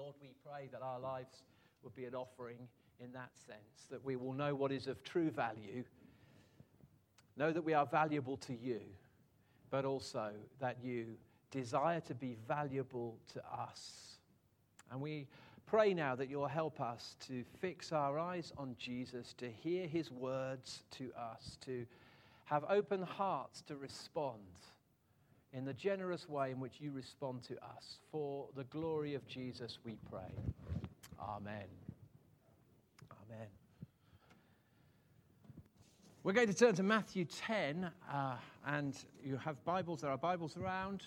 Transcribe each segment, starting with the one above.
Lord, we pray that our lives would be an offering in that sense, that we will know what is of true value, know that we are valuable to you, but also that you desire to be valuable to us. And we pray now that you'll help us to fix our eyes on Jesus, to hear his words to us, to have open hearts to respond in the generous way in which you respond to us. For the glory of Jesus, we pray. Amen. Amen. We're going to turn to Matthew 10, and you have Bibles. There are Bibles around.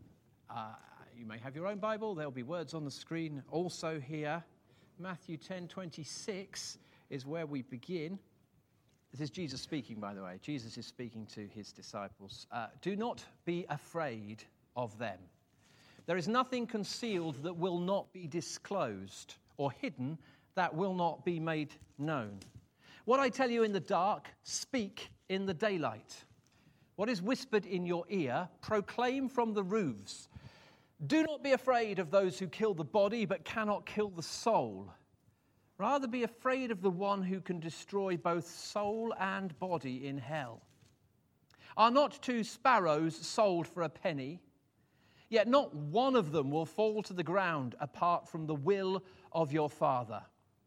You may have your own Bible. There'll be words on the screen also here. Matthew 10:26 is where we begin. This is Jesus speaking, by the way. Jesus is speaking to his disciples. Do not be afraid of them. There is nothing concealed that will not be disclosed, or hidden that will not be made known. What I tell you in the dark, speak in the daylight. What is whispered in your ear, proclaim from the roofs. Do not be afraid of those who kill the body but cannot kill the soul. Rather be afraid of the one who can destroy both soul and body in hell. Are not 2 sparrows sold for a penny? Yet not one of them will fall to the ground apart from the will of your Father.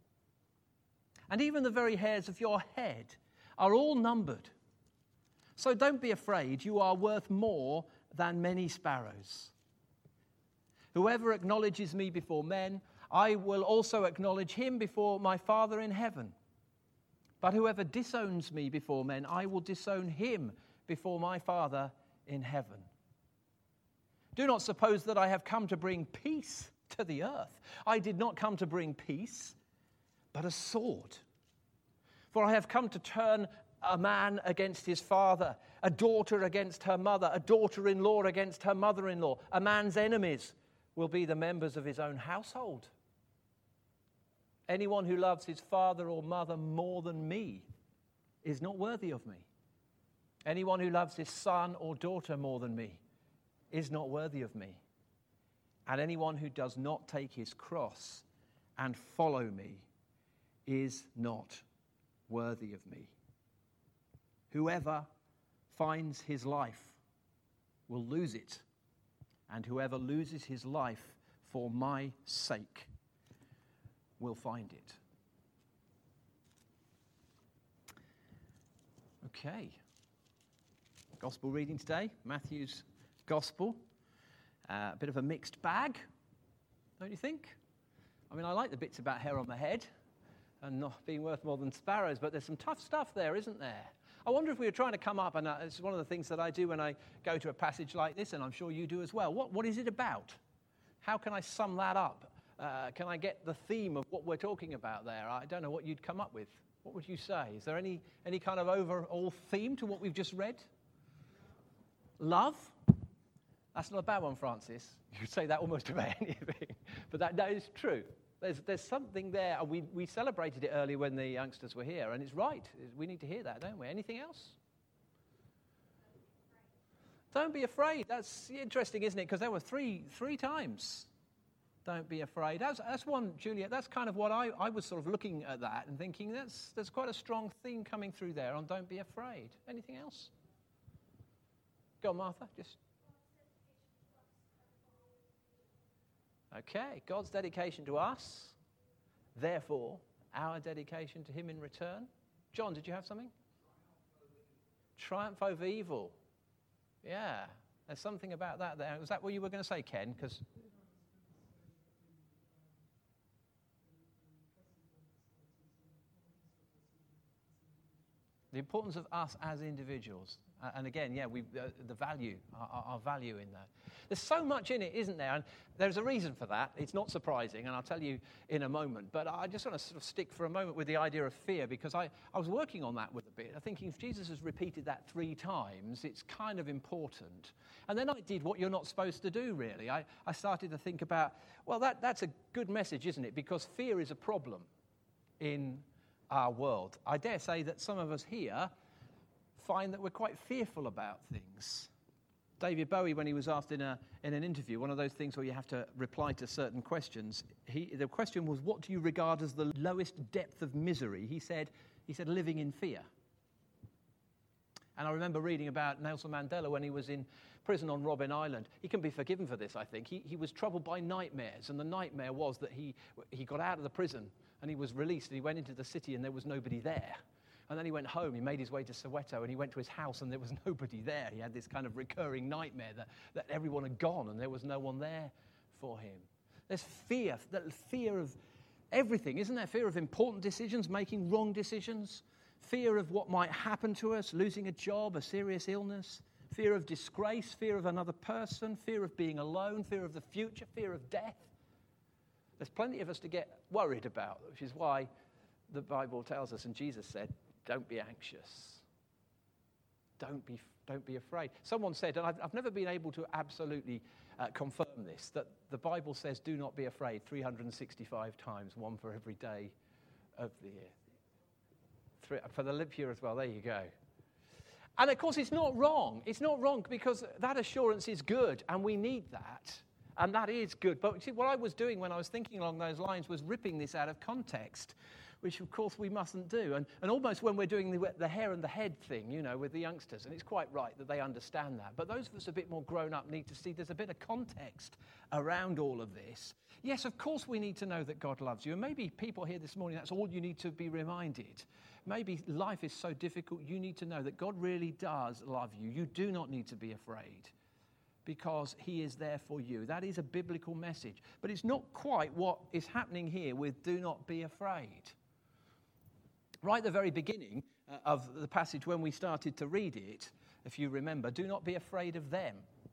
And even the very hairs of your head are all numbered. So don't be afraid, you are worth more than many sparrows. Whoever acknowledges me before men, I will also acknowledge him before my Father in heaven. But whoever disowns me before men, I will disown him before my Father in heaven. Do not suppose that I have come to bring peace to the earth. I did not come to bring peace, but a sword. For I have come to turn a man against his father, a daughter against her mother, a daughter-in-law against her mother-in-law. A man's enemies will be the members of his own household. Anyone who loves his father or mother more than me is not worthy of me. Anyone who loves his son or daughter more than me is not worthy of me. And anyone who does not take his cross and follow me is not worthy of me. Whoever finds his life will lose it, and whoever loses his life for my sake will find it. Okay. Gospel reading today, Matthew's Gospel. A bit of a mixed bag, don't you think? I mean, I like the bits about hair on the head and not being worth more than sparrows, but there's some tough stuff there, isn't there? I wonder if we were trying to come up, and it's one of the things that I do when I go to a passage like this, and I'm sure you do as well. What is it about? How can I sum that up? Can I get the theme of what we're talking about there? I don't know what you'd come up with. What would you say? Is there any kind of overall theme to what we've just read? Love? That's not a bad one, Francis. You could say that almost about anything. But that is true. There's something there. We celebrated it earlier when the youngsters were here, and it's right. We need to hear that, don't we? Anything else? Don't be afraid. That's interesting, isn't it? Because there were three times. Don't be afraid. That's one, Juliet. That's kind of what I was sort of looking at that and thinking there's quite a strong theme coming through there on don't be afraid. Anything else? Go on, Martha. Okay, God's dedication to us, therefore, our dedication to him in return. John, did you have something? Triumph over evil. Yeah, there's something about that there. Was that what you were going to say, Ken? Because the importance of us as individuals. And again, yeah, the value, our value in that. There's so much in it, isn't there? And there's a reason for that. It's not surprising, and I'll tell you in a moment. But I just want to sort of stick for a moment with the idea of fear, because I was working on that with a bit. I'm thinking if Jesus has repeated that 3 times, it's kind of important. And then I did what you're not supposed to do, really. I started to think about, well, that's a good message, isn't it? Because fear is a problem in our world. I dare say that some of us here find that we're quite fearful about things. David Bowie, when he was asked in an interview, one of those things where you have to reply to certain questions, the question was, what do you regard as the lowest depth of misery? He said, living in fear. And I remember reading about Nelson Mandela when he was in prison on Robben Island. He can be forgiven for this, I think. He was troubled by nightmares, and the nightmare was that he got out of the prison and he was released and he went into the city and there was nobody there. And then he went home, he made his way to Soweto, and he went to his house and there was nobody there. He had this kind of recurring nightmare that everyone had gone and there was no one there for him. There's fear, that fear of everything, isn't there? Fear of important decisions, making wrong decisions, fear of what might happen to us, losing a job, a serious illness, fear of disgrace, fear of another person, fear of being alone, fear of the future, fear of death. There's plenty of us to get worried about, which is why the Bible tells us, and Jesus said, don't be anxious. Don't be afraid. Someone said, and I've never been able to absolutely confirm this, that the Bible says do not be afraid 365 times, one for every day of the year. For the leap year as well, there you go. And of course it's not wrong. It's not wrong because that assurance is good and we need that. And that is good. But see, what I was doing when I was thinking along those lines was ripping this out of context, which of course we mustn't do. And almost when we're doing the hair and the head thing, you know, with the youngsters, and it's quite right that they understand that. But those of us a bit more grown up need to see there's a bit of context around all of this. Yes, of course we need to know that God loves you. And maybe people here this morning, that's all you need to be reminded. Maybe life is so difficult, you need to know that God really does love you. You do not need to be afraid because he is there for you. That is a biblical message. But it's not quite what is happening here with do not be afraid. Right at the very beginning of the passage when we started to read it, if you remember, do not be afraid of them.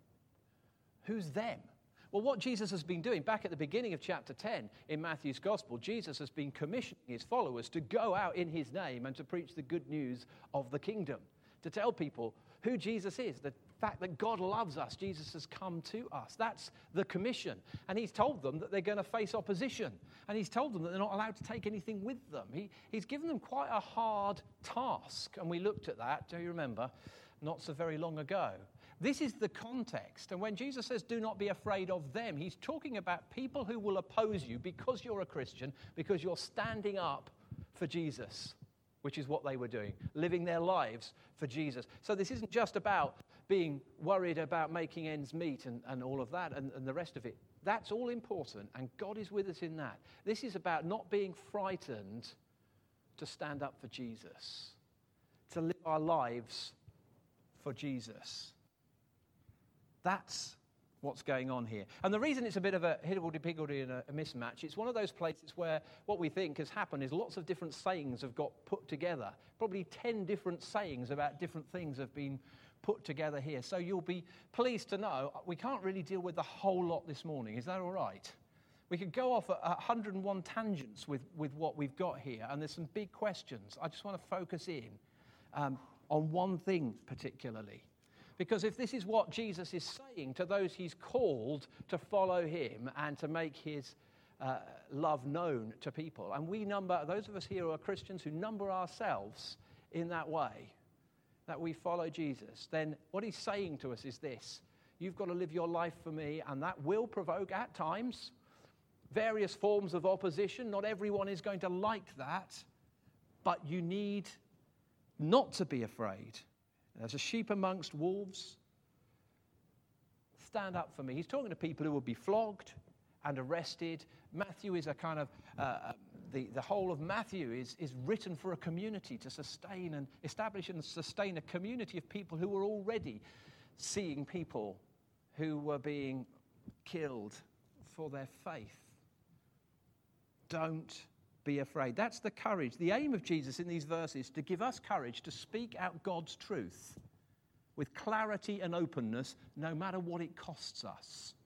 Who's them? Well, what Jesus has been doing, back at the beginning of chapter 10 in Matthew's Gospel, Jesus has been commissioning his followers to go out in his name and to preach the good news of the kingdom, to tell people who Jesus is, the fact that God loves us, Jesus has come to us. That's the commission. And he's told them that they're going to face opposition. And he's told them that they're not allowed to take anything with them. He's given them quite a hard task. And we looked at that, do you remember, not so very long ago. This is the context. And when Jesus says, do not be afraid of them, he's talking about people who will oppose you because you're a Christian, because you're standing up for Jesus, which is what they were doing, living their lives for Jesus. So this isn't just about being worried about making ends meet and all of that and the rest of it. That's all important, and God is with us in that. This is about not being frightened to stand up for Jesus, to live our lives for Jesus. That's what's going on here. And the reason it's a bit of a higgledy-piggledy and a mismatch, it's one of those places where what we think has happened is lots of different sayings have got put together. Probably 10 different sayings about different things have been put together here. So you'll be pleased to know we can't really deal with the whole lot this morning. Is that all right? We could go off at 101 tangents with what we've got here, and there's some big questions. I just want to focus in on one thing particularly. Because if this is what Jesus is saying to those he's called to follow him and to make his love known to people, and we number, those of us here who are Christians who number ourselves in that way, that we follow Jesus, then what he's saying to us is this: you've got to live your life for me, and that will provoke at times various forms of opposition. Not everyone is going to like that, but you need not to be afraid. As a sheep amongst wolves, stand up for me. He's talking to people who will be flogged and arrested. Matthew is a kind of, the whole of Matthew is written for a community to sustain and establish and sustain a community of people who were already seeing people who were being killed for their faith. Don't be afraid. That's the courage. The aim of Jesus in these verses is to give us courage to speak out God's truth with clarity and openness, no matter what it costs us.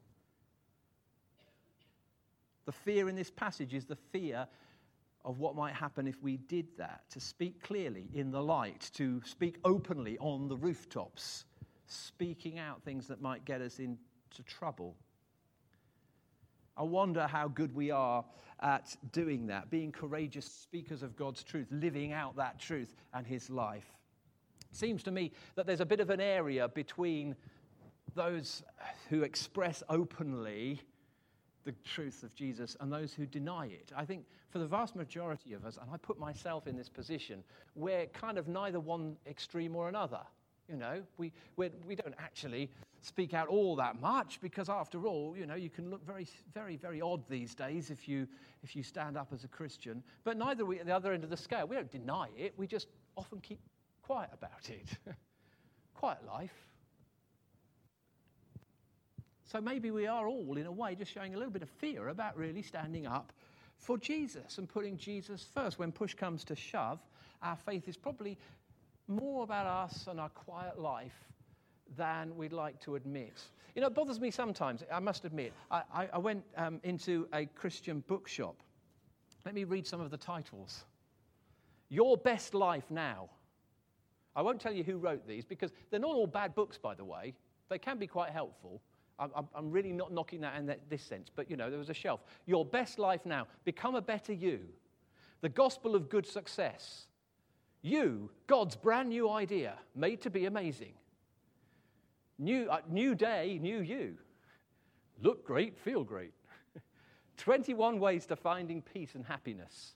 The fear in this passage is the fear of what might happen if we did that, to speak clearly in the light, to speak openly on the rooftops, speaking out things that might get us into trouble. I wonder how good we are at doing that, being courageous speakers of God's truth, living out that truth and his life. It seems to me that there's a bit of an area between those who express openly the truth of Jesus and those who deny it. I think for the vast majority of us, and I put myself in this position, we're kind of neither one extreme or another. You know, we don't actually speak out all that much because, after all, you know, you can look very, very, very odd these days if you stand up as a Christian. But neither are we at the other end of the scale. We don't deny it. We just often keep quiet about it. Quiet life. So maybe we are all, in a way, just showing a little bit of fear about really standing up for Jesus and putting Jesus first. When push comes to shove, our faith is probably more about us and our quiet life than we'd like to admit. You know, it bothers me sometimes, I must admit. I went into a Christian bookshop. Let me read some of the titles. Your Best Life Now. I won't tell you who wrote these because they're not all bad books, by the way. They can be quite helpful. I'm really not knocking that in this sense, but, you know, there was a shelf. Your Best Life Now. Become a Better You. The Gospel of Good Success. You, God's brand new idea, made to be amazing. New day, new you. Look great, feel great. 21 ways to finding peace and happiness.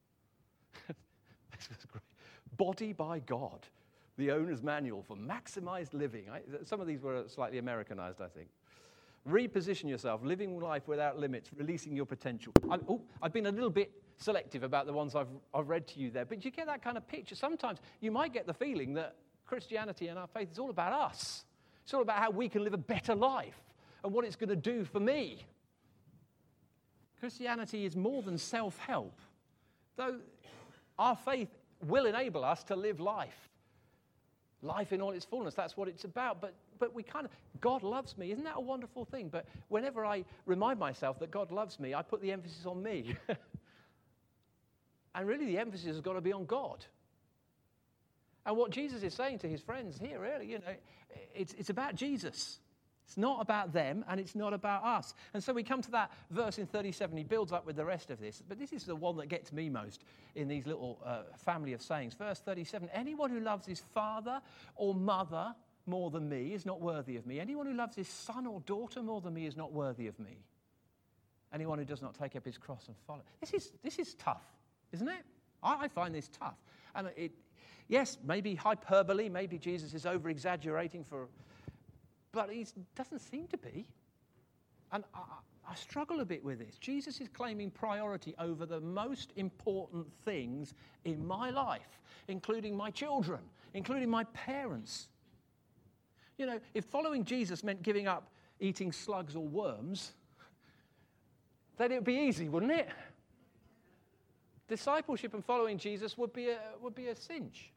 This was great. Body by God, the owner's manual for maximized living. Some of these were slightly Americanized, I think. Reposition yourself, living life without limits, releasing your potential. I've been a little bit selective about the ones I've read to you there, but you get that kind of picture. Sometimes you might get the feeling that Christianity and our faith is all about us. It's all about how we can live a better life and what it's going to do for me. Christianity is more than self-help, though our faith will enable us to live life in all its fullness. That's what it's about. But we kind of, God loves me. Isn't that a wonderful thing? But whenever I remind myself that God loves me, I put the emphasis on me. And really the emphasis has got to be on God. And what Jesus is saying to his friends here, really, you know, it's about Jesus. It's not about them, and it's not about us. And so we come to that verse in 37. He builds up with the rest of this. But this is the one that gets me most in these little family of sayings. Verse 37, anyone who loves his father or mother more than me is not worthy of me. Anyone who loves his son or daughter more than me is not worthy of me. Anyone who does not take up his cross and follow. This is tough, isn't it? I find this tough. And yes, maybe hyperbole, maybe Jesus is over-exaggerating but he doesn't seem to be. And I struggle a bit with this. Jesus is claiming priority over the most important things in my life, including my children, including my parents. You know, if following Jesus meant giving up eating slugs or worms, then it would be easy, wouldn't it? Discipleship and following Jesus would be a cinch.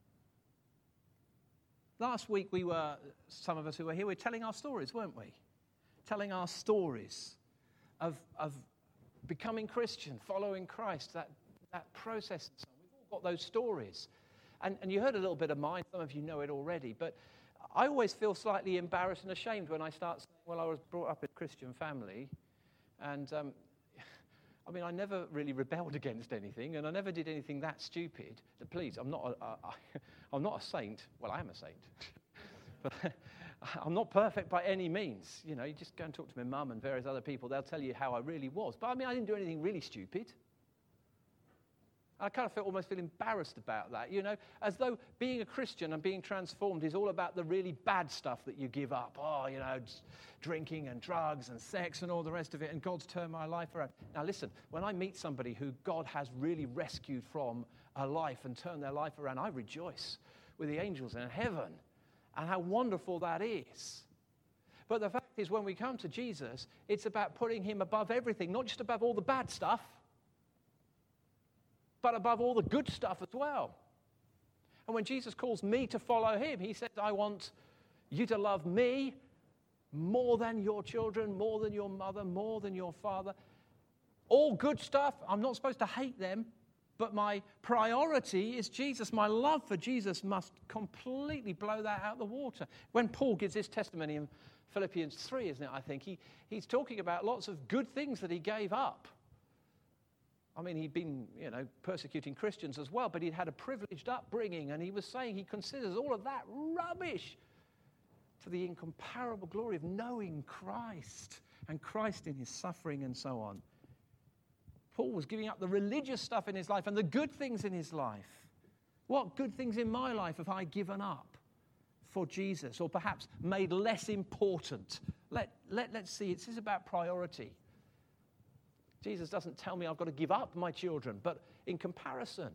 Last week some of us who were here, we were telling our stories, weren't we? Telling our stories of becoming Christian, following Christ, that process. We've all got those stories. And you heard a little bit of mine, some of you know it already, but I always feel slightly embarrassed and ashamed when I start saying, well, I was brought up in a Christian family, and I never really rebelled against anything, and I never did anything that stupid. Please, I'm not a saint. Well, I am a saint. But I'm not perfect by any means. You know, you just go and talk to my mum and various other people. They'll tell you how I really was. But I didn't do anything really stupid. I kind of almost feel embarrassed about that, you know, as though being a Christian and being transformed is all about the really bad stuff that you give up. Oh, you know, drinking and drugs and sex and all the rest of it, and God's turned my life around. Now listen, when I meet somebody who God has really rescued from a life and turned their life around, I rejoice with the angels in heaven, and how wonderful that is. But the fact is, when we come to Jesus, it's about putting him above everything, not just above all the bad stuff, but above all the good stuff as well. And when Jesus calls me to follow him, he says, I want you to love me more than your children, more than your mother, more than your father. All good stuff, I'm not supposed to hate them, but my priority is Jesus. My love for Jesus must completely blow that out of the water. When Paul gives his testimony in Philippians 3, isn't it, I think, he's talking about lots of good things that he gave up. He'd been, persecuting Christians as well, but he'd had a privileged upbringing, and he was saying he considers all of that rubbish for the incomparable glory of knowing Christ and Christ in his suffering and so on. Paul was giving up the religious stuff in his life and the good things in his life. What good things in my life have I given up for Jesus, or perhaps made less important? Let's see, this is about priority. Jesus doesn't tell me I've got to give up my children, but in comparison.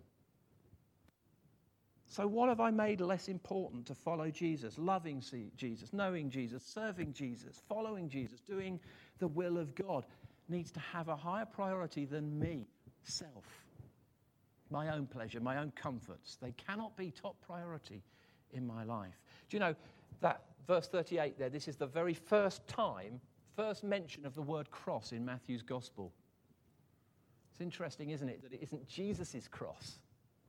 So what have I made less important to follow Jesus? Loving Jesus, knowing Jesus, serving Jesus, following Jesus, doing the will of God needs to have a higher priority than me, self, my own pleasure, my own comforts. They cannot be top priority in my life. Do you know that verse 38 there, this is the very first mention of the word cross in Matthew's gospel. It's interesting, isn't it, that it isn't Jesus' cross.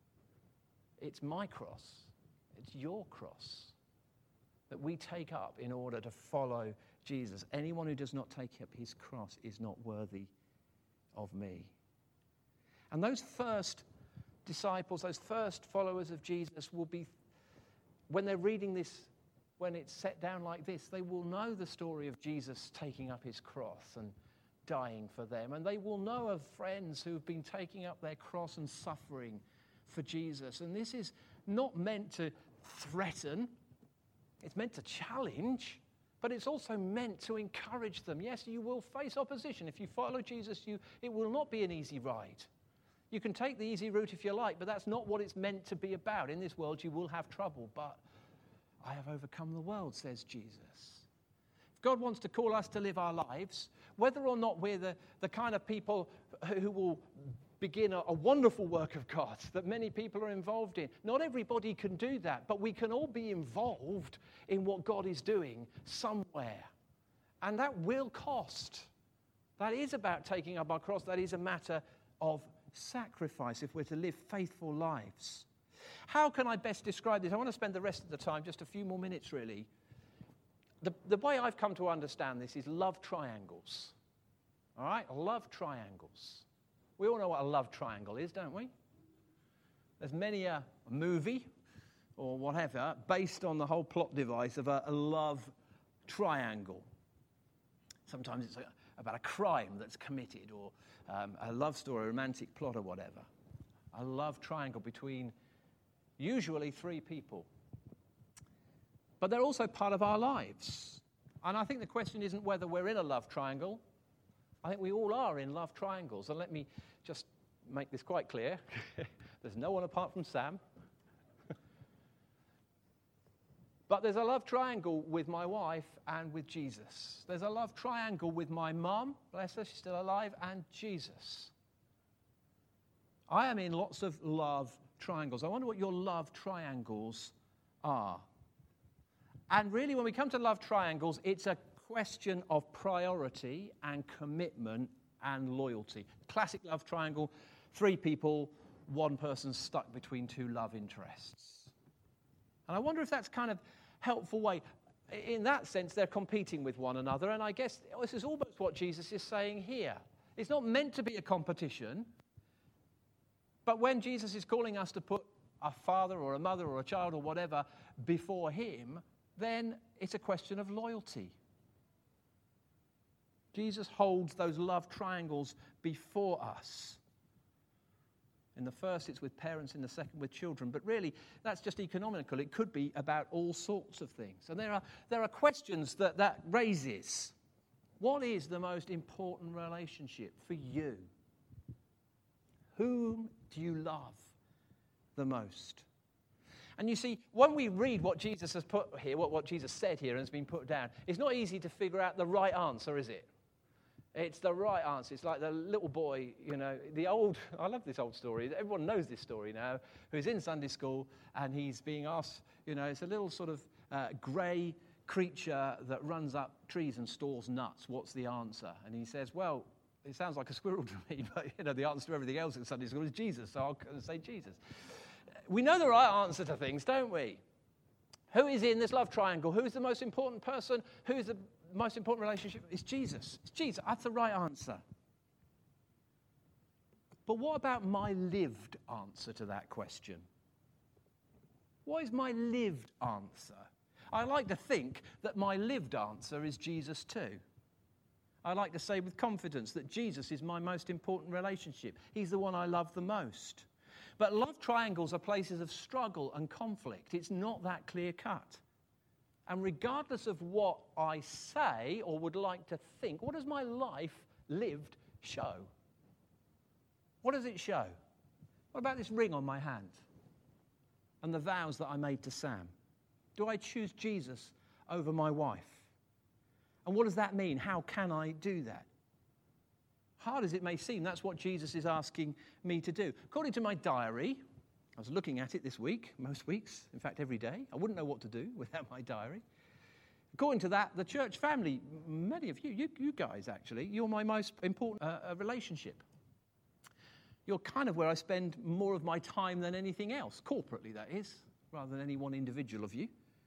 It's my cross. It's your cross that we take up in order to follow Jesus. Anyone who does not take up his cross is not worthy of me. And those first disciples, those first followers of Jesus will be, when they're reading this, when it's set down like this, they will know the story of Jesus taking up his cross and dying for them. And they will know of friends who have been taking up their cross and suffering for Jesus. And this is not meant to threaten. It's meant to challenge, but it's also meant to encourage them. Yes, you will face opposition. If you follow Jesus, it will not be an easy ride. You can take the easy route if you like, but that's not what it's meant to be about. In this world, you will have trouble, but I have overcome the world, says Jesus. If God wants to call us to live our lives, whether or not we're the kind of people who will begin a wonderful work of God that many people are involved in. Not everybody can do that, but we can all be involved in what God is doing somewhere. And that will cost. That is about taking up our cross. That is a matter of sacrifice if we're to live faithful lives. How can I best describe this? I want to spend the rest of the time, just a few more minutes really. The way I've come to understand this is love triangles. All right? Love triangles. We all know what a love triangle is, don't we? There's many a movie or whatever based on the whole plot device of a love triangle. Sometimes it's about a crime that's committed, or a love story, a romantic plot or whatever. A love triangle between usually three people. But they're also part of our lives. And I think the question isn't whether we're in a love triangle. I think we all are in love triangles. And let me just make this quite clear. There's no one apart from Sam. But there's a love triangle with my wife and with Jesus. There's a love triangle with my mum, bless her, she's still alive, and Jesus. I am in lots of love triangles. I wonder what your love triangles are. And really, when we come to love triangles, it's a question of priority and commitment and loyalty. Classic love triangle, three people, one person stuck between two love interests. And I wonder if that's kind of helpful way. In that sense, they're competing with one another, and I guess this is almost what Jesus is saying here. It's not meant to be a competition, but when Jesus is calling us to put a father or a mother or a child or whatever before him, then it's a question of loyalty. Jesus holds those love triangles before us. In the first, it's with parents. In the second, with children. But really, that's just economical. It could be about all sorts of things. And there are questions that raises. What is the most important relationship for you? Whom do you love the most? And you see, when we read what Jesus has put here, what Jesus said here and has been put down, it's not easy to figure out the right answer, is it? It's the right answer. It's like the little boy, I love this old story. Everyone knows this story now, who's in Sunday school and he's being asked, it's a little sort of grey creature that runs up trees and stores nuts. What's the answer? And he says, well, it sounds like a squirrel to me, but the answer to everything else in Sunday school is Jesus, so I'll say Jesus. We know the right answer to things, don't we? Who is in this love triangle? Who is the most important person? Who is the most important relationship? It's Jesus. It's Jesus. That's the right answer. But what about my lived answer to that question? What is my lived answer? I like to think that my lived answer is Jesus too. I like to say with confidence that Jesus is my most important relationship. He's the one I love the most. But love triangles are places of struggle and conflict. It's not that clear cut. And regardless of what I say or would like to think, what does my life lived show? What does it show? What about this ring on my hand and the vows that I made to Sam? Do I choose Jesus over my wife? And what does that mean? How can I do that? Hard as it may seem, that's what Jesus is asking me to do. According to my diary, I was looking at it this week, most weeks, in fact every day. I wouldn't know what to do without my diary. According to that, the church family, many of you guys actually, you're my most important relationship. You're kind of where I spend more of my time than anything else, corporately that is, rather than any one individual of you.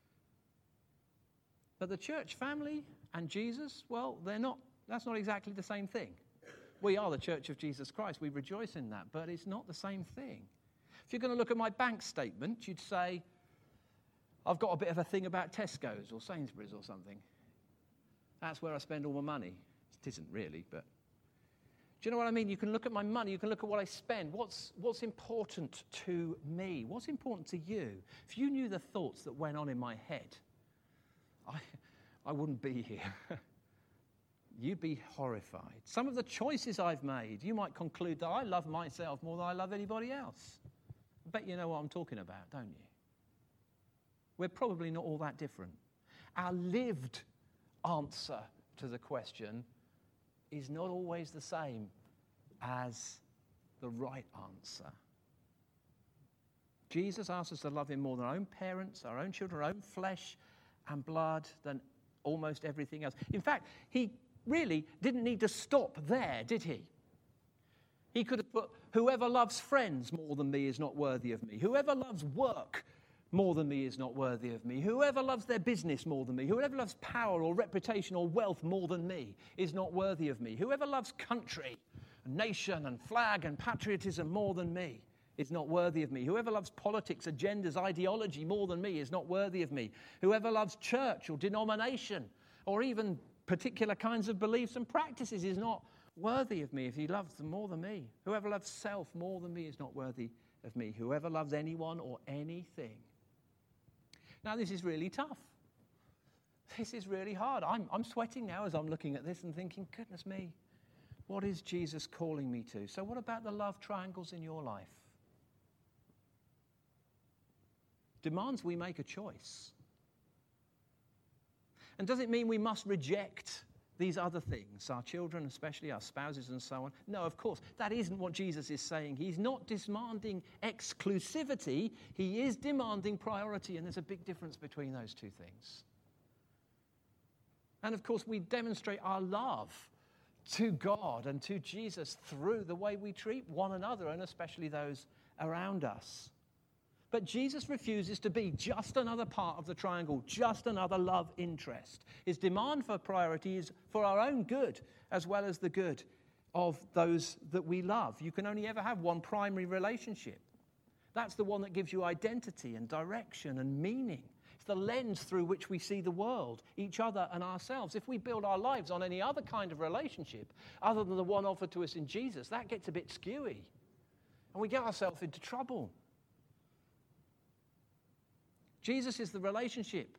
But the church family and Jesus, well, that's not exactly the same thing. We are the Church of Jesus Christ. We rejoice in that, but it's not the same thing. If you're going to look at my bank statement, you'd say, I've got a bit of a thing about Tesco's or Sainsbury's or something. That's where I spend all my money. It isn't really, but do you know what I mean? You can look at my money, you can look at what I spend. What's important to me? What's important to you? If you knew the thoughts that went on in my head, I wouldn't be here. You'd be horrified. Some of the choices I've made, you might conclude that I love myself more than I love anybody else. I bet you know what I'm talking about, don't you? We're probably not all that different. Our lived answer to the question is not always the same as the right answer. Jesus asks us to love him more than our own parents, our own children, our own flesh and blood, than almost everything else. In fact, he really didn't need to stop there, did he? He could have put, whoever loves friends more than me is not worthy of me. Whoever loves work more than me is not worthy of me. Whoever loves their business more than me. Whoever loves power or reputation or wealth more than me is not worthy of me. Whoever loves country, nation and flag and patriotism more than me is not worthy of me. Whoever loves politics, agendas, ideology more than me is not worthy of me. Whoever loves church or denomination or even particular kinds of beliefs and practices is not worthy of me if he loves them more than me. Whoever loves self more than me is not worthy of me. Whoever loves anyone or anything. Now, this is really tough. This is really hard. I'm sweating now as I'm looking at this and thinking, goodness me, what is Jesus calling me to? So what about the love triangles in your life? Demands we make a choice. And does it mean we must reject these other things, our children, especially our spouses and so on? No, of course. That isn't what Jesus is saying. He's not demanding exclusivity. He is demanding priority, and there's a big difference between those two things. And of course, we demonstrate our love to God and to Jesus through the way we treat one another, and especially those around us. But Jesus refuses to be just another part of the triangle, just another love interest. His demand for priority is for our own good as well as the good of those that we love. You can only ever have one primary relationship. That's the one that gives you identity and direction and meaning. It's the lens through which we see the world, each other and ourselves. If we build our lives on any other kind of relationship other than the one offered to us in Jesus, that gets a bit skewy. And we get ourselves into trouble. Jesus is the relationship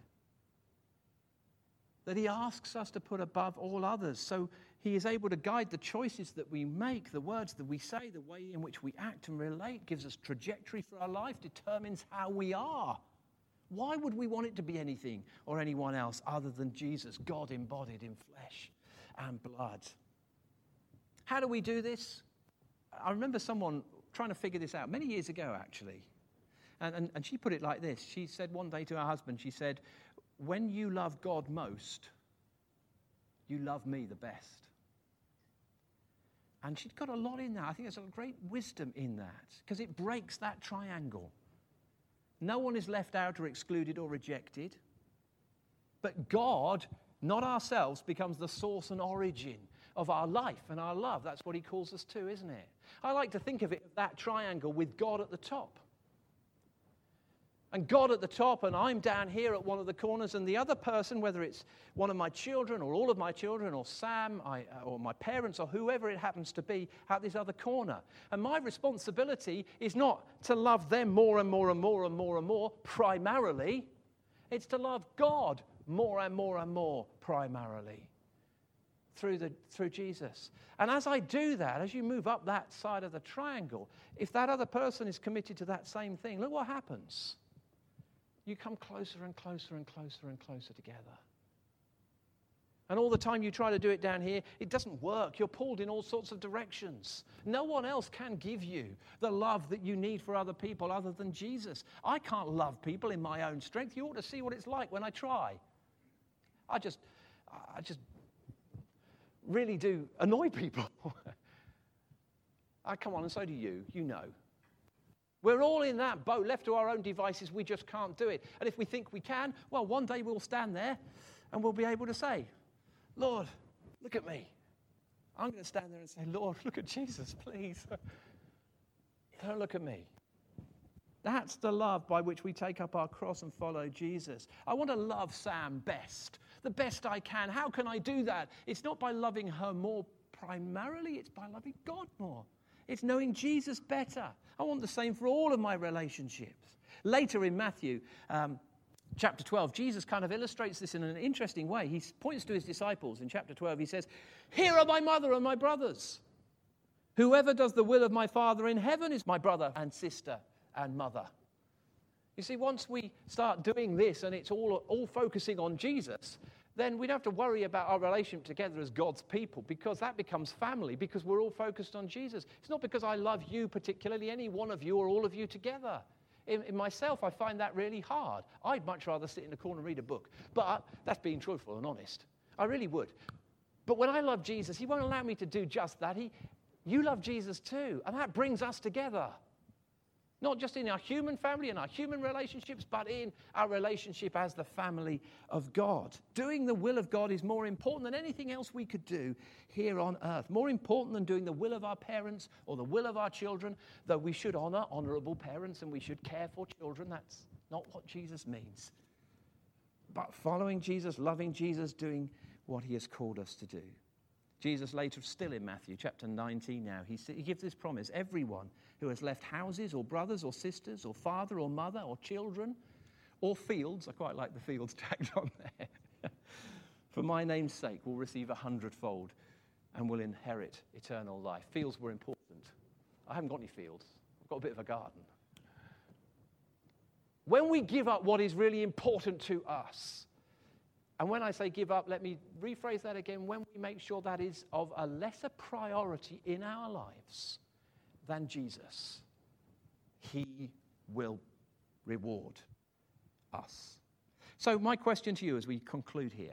that he asks us to put above all others. So he is able to guide the choices that we make, the words that we say, the way in which we act and relate, gives us trajectory for our life, determines how we are. Why would we want it to be anything or anyone else other than Jesus, God embodied in flesh and blood? How do we do this? I remember someone trying to figure this out many years ago, actually. And she put it like this. She said one day to her husband, she said, when you love God most, you love me the best. And she'd got a lot in that. I think there's a great wisdom in that because it breaks that triangle. No one is left out or excluded or rejected. But God, not ourselves, becomes the source and origin of our life and our love. That's what he calls us to, isn't it? I like to think of it, that triangle with God at the top. And God at the top, and I'm down here at one of the corners, and the other person, whether it's one of my children or all of my children or Sam or my parents or whoever it happens to be, at this other corner. And my responsibility is not to love them more and more and more and more and more primarily. It's to love God more and more and more primarily through Jesus. And as I do that, as you move up that side of the triangle, if that other person is committed to that same thing, look what happens. You come closer and closer and closer and closer together. And all the time you try to do it down here, it doesn't work. You're pulled in all sorts of directions. No one else can give you the love that you need for other people other than Jesus. I can't love people in my own strength. You ought to see what it's like when I try. I just really do annoy people. Come on, and so do you. You know. We're all in that boat. Left to our own devices, we just can't do it. And if we think we can, well, one day we'll stand there and we'll be able to say, Lord, look at me. I'm going to stand there and say, Lord, look at Jesus, please. Don't look at me. That's the love by which we take up our cross and follow Jesus. I want to love Sam best, the best I can. How can I do that? It's not by loving her more primarily, it's by loving God more. It's knowing Jesus better. I want the same for all of my relationships. Later in Matthew chapter 12, Jesus kind of illustrates this in an interesting way. He points to his disciples in chapter 12. He says, "Here are my mother and my brothers. Whoever does the will of my Father in heaven is my brother and sister and mother." You see, once we start doing this and it's all focusing on Jesus, then we don't have to worry about our relationship together as God's people, because that becomes family, because we're all focused on Jesus. It's not because I love you particularly, any one of you or all of you together. In myself, I find that really hard. I'd much rather sit in the corner and read a book. But that's being truthful and honest. I really would. But when I love Jesus, he won't allow me to do just that. You love Jesus too, and that brings us together. Not just in our human family and our human relationships, but in our relationship as the family of God. Doing the will of God is more important than anything else we could do here on earth. More important than doing the will of our parents or the will of our children, though we should honor honorable parents and we should care for children. That's not what Jesus means. But following Jesus, loving Jesus, doing what he has called us to do. Jesus later, still in Matthew chapter 19 now, he gives this promise. Everyone who has left houses or brothers or sisters or father or mother or children or fields, I quite like the fields tagged on there, for my name's sake will receive 100-fold and will inherit eternal life. Fields were important. I haven't got any fields. I've got a bit of a garden. When we give up what is really important to us, and when I say give up, let me rephrase that again. When we make sure that is of a lesser priority in our lives than Jesus, he will reward us. So my question to you as we conclude here,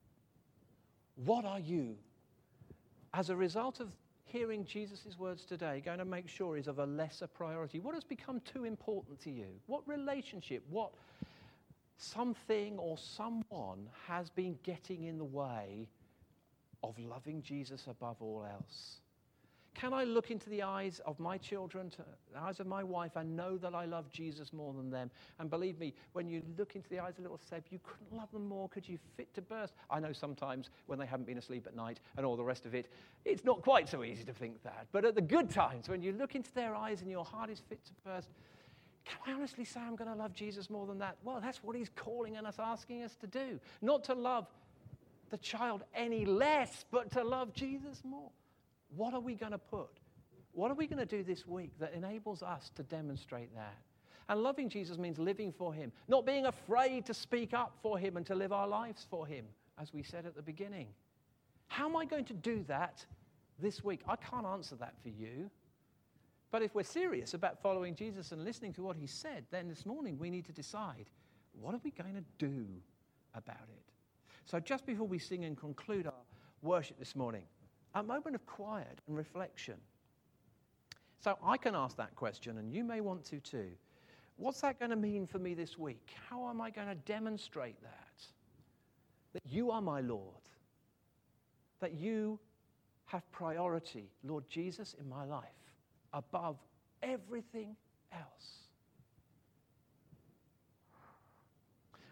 what are you, as a result of hearing Jesus' words today, going to make sure is of a lesser priority? What has become too important to you? What relationship, what something or someone has been getting in the way of loving Jesus above all else? Can I look into the eyes of my children, to the eyes of my wife, and know that I love Jesus more than them? And believe me, when you look into the eyes of little Seb, you couldn't love them more. Could you fit to burst? I know sometimes when they haven't been asleep at night and all the rest of it, it's not quite so easy to think that. But at the good times, when you look into their eyes and your heart is fit to burst, can I honestly say I'm going to love Jesus more than that? Well, that's what he's calling and us, asking us to do. Not to love the child any less, but to love Jesus more. What are we going to put? What are we going to do this week that enables us to demonstrate that? And loving Jesus means living for him, not being afraid to speak up for him and to live our lives for him, as we said at the beginning. How am I going to do that this week? I can't answer that for you. But if we're serious about following Jesus and listening to what he said, then this morning we need to decide, what are we going to do about it? So just before we sing and conclude our worship this morning, a moment of quiet and reflection. So I can ask that question, and you may want to too. What's that going to mean for me this week? How am I going to demonstrate that? That you are my Lord. That you have priority, Lord Jesus, in my life above everything else.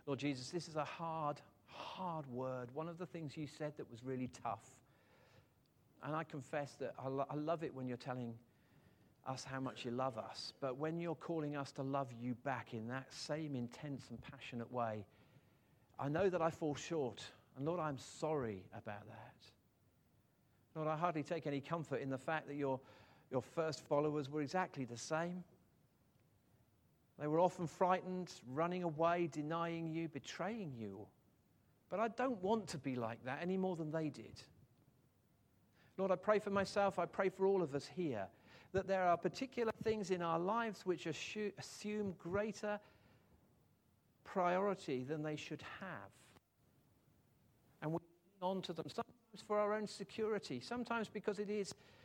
Lord Jesus, this is a hard word. One of the things you said that was really tough. And I confess that I love it when you're telling us how much you love us. But when you're calling us to love you back in that same intense and passionate way, I know that I fall short. And Lord, I'm sorry about that. Lord, I hardly take any comfort in the fact that your first followers were exactly the same. They were often frightened, running away, denying you, betraying you. But I don't want to be like that any more than they did. Lord, I pray for myself, I pray for all of us here, that there are particular things in our lives which assume greater priority than they should have. And we hang on to them, sometimes for our own security, sometimes because it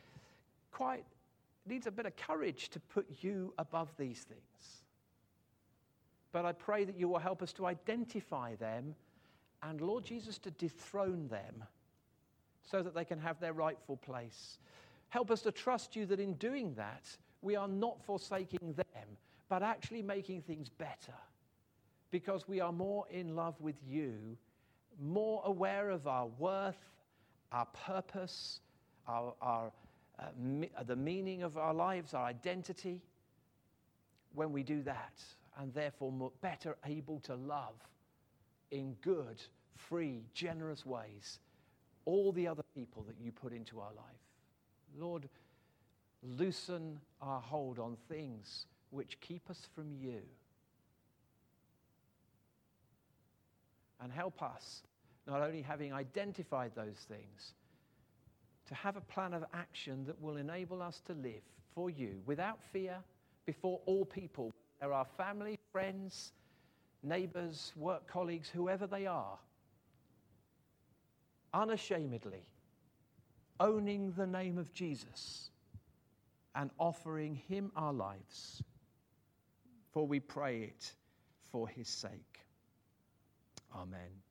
needs a bit of courage to put you above these things. But I pray that you will help us to identify them and, Lord Jesus, to dethrone them so that they can have their rightful place. Help us to trust you that in doing that, we are not forsaking them, but actually making things better because we are more in love with you, more aware of our worth, our purpose, the meaning of our lives, our identity, when we do that, and therefore better able to love in good, free, generous ways all the other people that you put into our life. Lord, loosen our hold on things which keep us from you. And help us, not only having identified those things, to have a plan of action that will enable us to live for you without fear before all people. There are family, friends, neighbors, work colleagues, whoever they are, unashamedly owning the name of Jesus and offering him our lives, for we pray it for his sake. Amen.